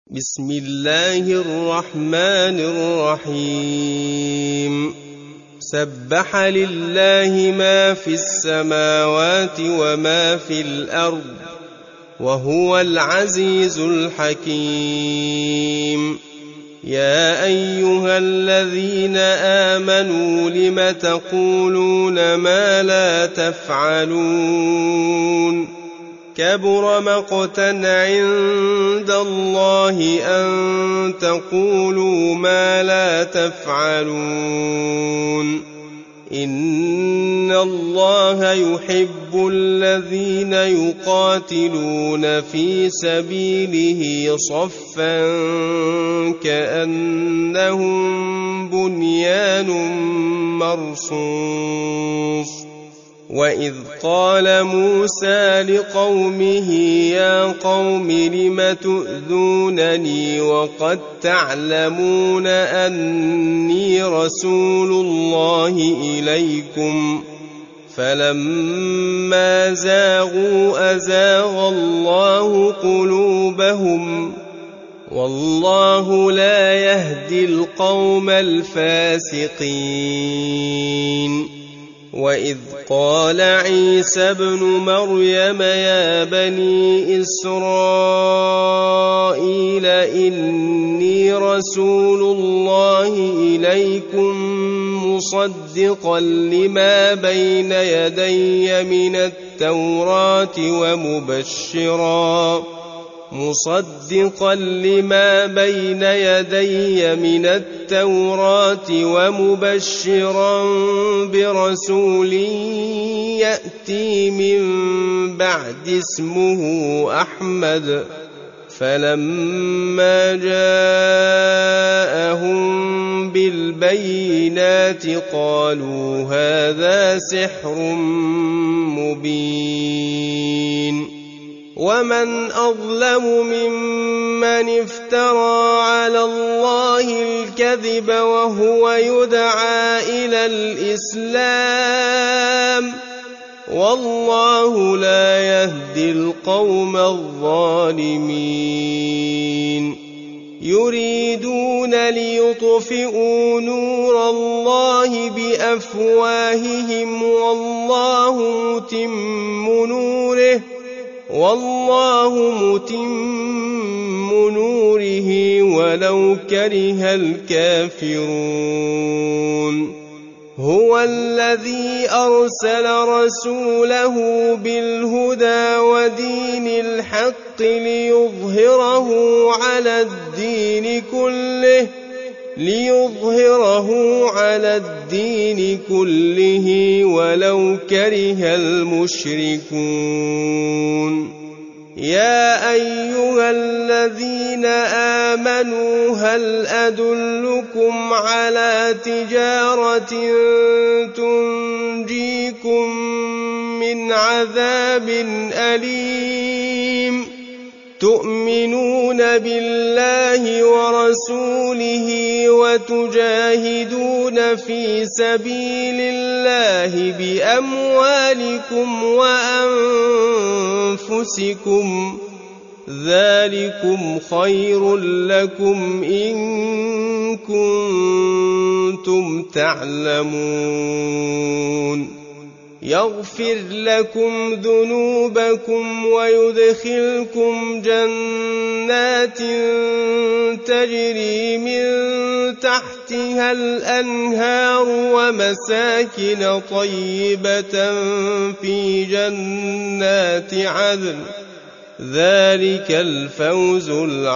بسم الله الرحمن الرحيم سبح لله ما في السماوات وما في الأرض وهو العزيز الحكيم يا أيها الذين آمنوا لم تقولون ما لا تفعلون كبر مقتا عند الله أن تقولوا ما لا تفعلون إن الله يحب الذين يقاتلون في سبيله صفا كأنهم بنيان مرصوص وإذ قال موسى لقومه يا قوم لم تؤذونني وقد تعلمون أني رسول الله إليكم فلما زاغوا أزاغ الله قلوبهم والله لا يهدي القوم الفاسقين وإذ قال عيسى ابن مريم يا بني إسرائيل إني رسول الله إليكم مصدقا لما بين يدي من التوراة ومبشرا برسول يأتي من بعد اسمه أحمد فلما جاءهم بالبينات قالوا هذا سحر مبين ومن أظلم ممن افترى على الله الكذب وهو يدعى إلى الإسلام والله لا يهدي القوم الظالمين يريدون ليطفئوا نور الله بأفواههم والله متم نوره ولو كره الكافرون هو الذي أرسل رسوله بالهدى ودين الحق ليظهره على الدين كله ولو كره المشركون يا أيها الذين آمنوا هل أدلكم على تجارة تنجيكم من عذاب أليم تؤمنون بالله ورسوله وتجاهدون في سبيل الله بأموالكم وأنفسكم ذلكم خير لكم إن كنتم تعلمون يغفر لكم ذنوبكم ويدخلكم جنات تجري من تحتها الأنهار ومساكن طيبة في جنات عدن ذلك الفوز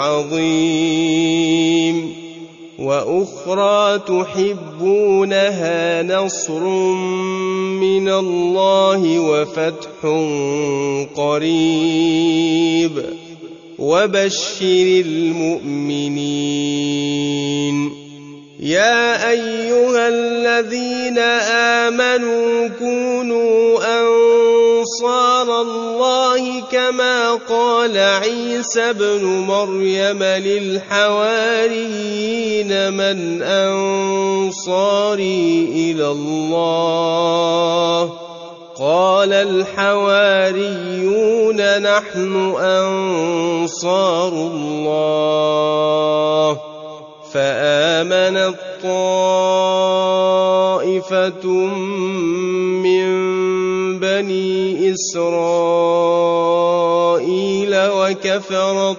العظيم وأخرى تحبونها نصر من الله وفتح قريب وبشر المؤمنين يا أيها الذين آمنوا كونوا أنصار الله كما قال عيسى ابن مريم للحواريين من أنصاري إلى الله قال الحواريون نحن أنصار الله فآمنت طائفة من بني إسرائيل وكفرت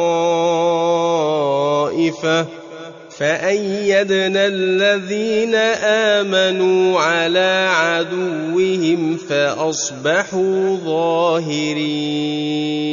طائفة فأيدنا الذين آمنوا على عدوهم فأصبحوا ظاهرين